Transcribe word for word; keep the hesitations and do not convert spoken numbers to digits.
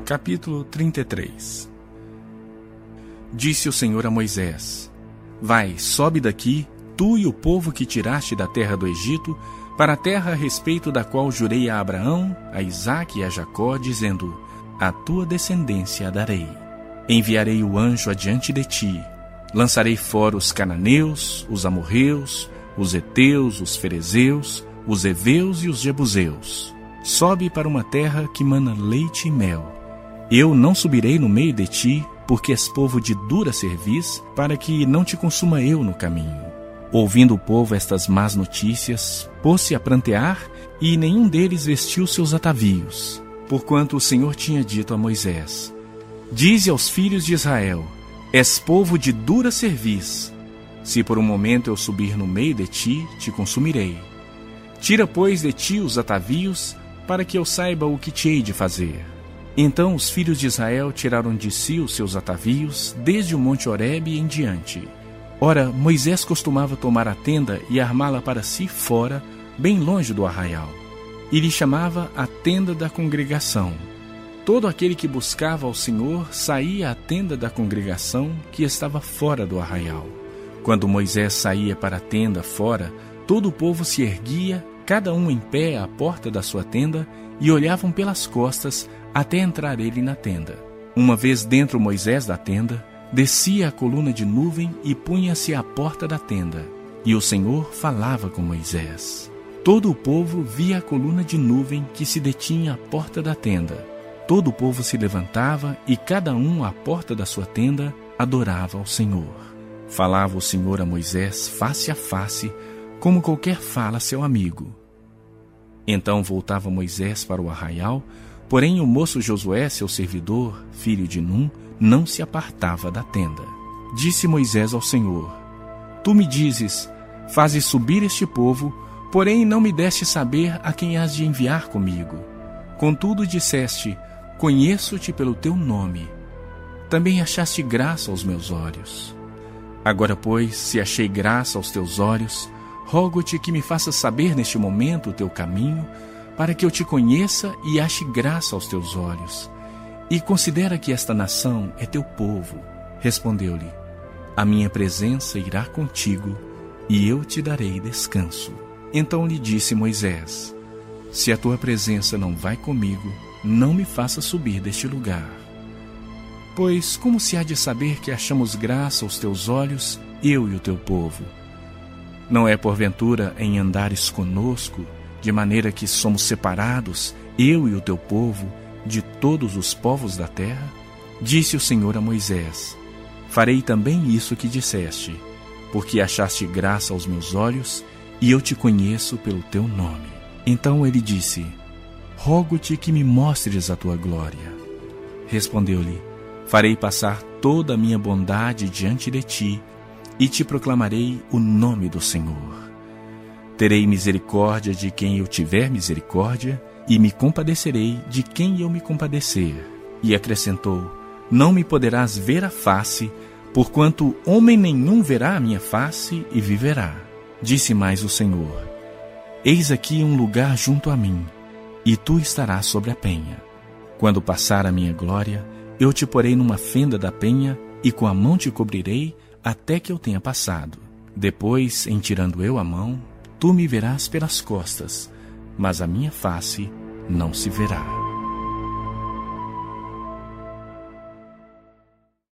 Capítulo trinta e três. Disse o Senhor a Moisés: Vai, sobe daqui, tu e o povo que tiraste da terra do Egito, para a terra a respeito da qual jurei a Abraão, a Isaque e a Jacó, dizendo: A tua descendência a darei. Enviarei o anjo adiante de ti, lançarei fora os cananeus, os amorreus, os heteus, os ferezeus, os heveus e os jebuseus. Sobe para uma terra que mana leite e mel. Eu não subirei no meio de ti, porque és povo de dura cerviz, para que não te consuma eu no caminho. Ouvindo o povo estas más notícias, pôs-se a prantear, e nenhum deles vestiu seus atavios, porquanto o Senhor tinha dito a Moisés: Dize aos filhos de Israel: És povo de dura cerviz. Se por um momento eu subir no meio de ti, te consumirei. Tira, pois, de ti os atavios, para que eu saiba o que te hei de fazer. Então os filhos de Israel tiraram de si os seus atavios, desde o monte Horebe em diante. Ora, Moisés costumava tomar a tenda e armá-la para si fora, bem longe do arraial. E lhe chamava a tenda da congregação. Todo aquele que buscava ao Senhor saía à tenda da congregação, que estava fora do arraial. Quando Moisés saía para a tenda fora, todo o povo se erguia, cada um em pé à porta da sua tenda, e olhavam pelas costas até entrar ele na tenda. Uma vez dentro Moisés da tenda, descia a coluna de nuvem e punha-se à porta da tenda, e o Senhor falava com Moisés. Todo o povo via a coluna de nuvem que se detinha à porta da tenda. Todo o povo se levantava e cada um à porta da sua tenda adorava ao Senhor. Falava o Senhor a Moisés face a face, como qualquer fala a seu amigo. Então voltava Moisés para o arraial, porém o moço Josué, seu servidor, filho de Num, não se apartava da tenda. Disse Moisés ao Senhor: Tu me dizes: Fazes subir este povo, porém não me deste saber a quem has de enviar comigo. Contudo disseste: Conheço-te pelo teu nome. Também achaste graça aos meus olhos. Agora, pois, se achei graça aos teus olhos, rogo-te que me faças saber neste momento o teu caminho, para que eu te conheça e ache graça aos teus olhos. E considera que esta nação é teu povo. Respondeu-lhe: A minha presença irá contigo, e eu te darei descanso. Então lhe disse Moisés: Se a tua presença não vai comigo, não me faças subir deste lugar. Pois como se há de saber que achamos graça aos teus olhos, eu e o teu povo? Não é porventura em andares conosco, de maneira que somos separados, eu e o teu povo, de todos os povos da terra? Disse o Senhor a Moisés: Farei também isso que disseste, porque achaste graça aos meus olhos, e eu te conheço pelo teu nome. Então ele disse: Rogo-te que me mostres a tua glória. Respondeu-lhe: Farei passar toda a minha bondade diante de ti, e te proclamarei o nome do Senhor. Terei misericórdia de quem eu tiver misericórdia, e me compadecerei de quem eu me compadecer. E acrescentou: Não me poderás ver a face, porquanto homem nenhum verá a minha face e viverá. Disse mais o Senhor: Eis aqui um lugar junto a mim, e tu estarás sobre a penha. Quando passar a minha glória, eu te porei numa fenda da penha, e com a mão te cobrirei, até que eu tenha passado. Depois, em tirando eu a mão, tu me verás pelas costas, mas a minha face não se verá.